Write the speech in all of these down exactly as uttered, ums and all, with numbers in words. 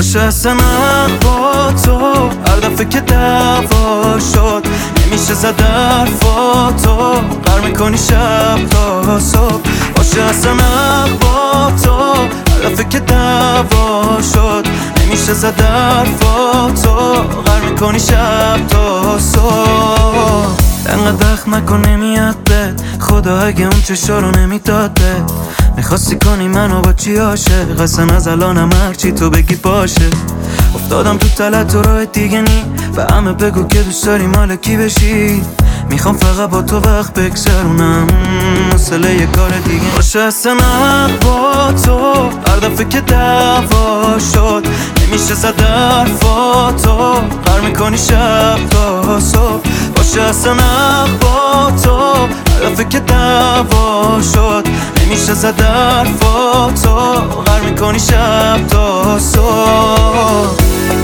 باشه اصلا با تو هر دفعه که دعوا شد نمیشه زد حرفاتو غر میکنی شب تا صبح باشه اصلا با تو هر دفعه که دعوا شد نمیشه زد حرفاتو غر میکنی شب تا صبح انقدر وقت نکن نمیاد بد خدا اگه اون چشا رو نمیداد بد میخواستی کنی منو با چی عاشق اصلا از الانم هرچی تو بگی باشه افتادم تو تلت و راه دیگه نی و همه بگو که دوست داری مال کی بشی میخوام فقط با تو وقت بگذرونم مسئله یه کار دیگه باشه اصلا با تو هر دفعه که دعوا شد نمیشه زد حرفاتو غر میکنی شب تا صبح باشه اصلا با تو هر دفعه که دعوا شد نمیشه زد حرفاتو غر میکنی شب تا صبح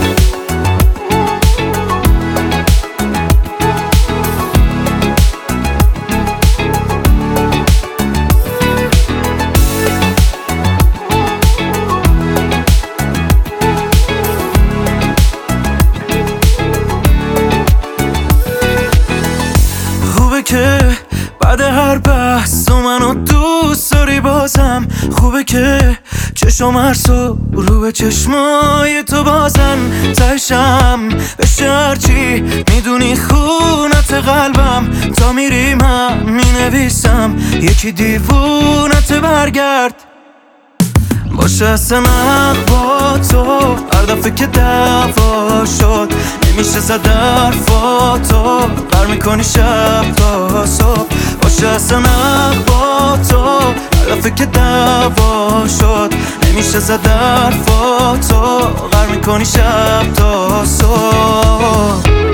که بعد هر بحث و منو دوست داری بازم خوبه که چشم هرسو رو به چشمای تو بازن تشم بشه هرچی میدونی خونت قلبم تا میری من مینویسم یکی دیوونت برگرد باشه اصلا با تو هر دفعه که دعوا شد نمیشه زد حرفاتو غر میکنی شب تا صبح باشه اصلا با تو هر دفعه که دعوا شد نمیشه زد حرفاتو غر میکنی شب تا صبح